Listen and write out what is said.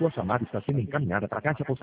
Sua chamada está sendo encaminhada para a caixa postal.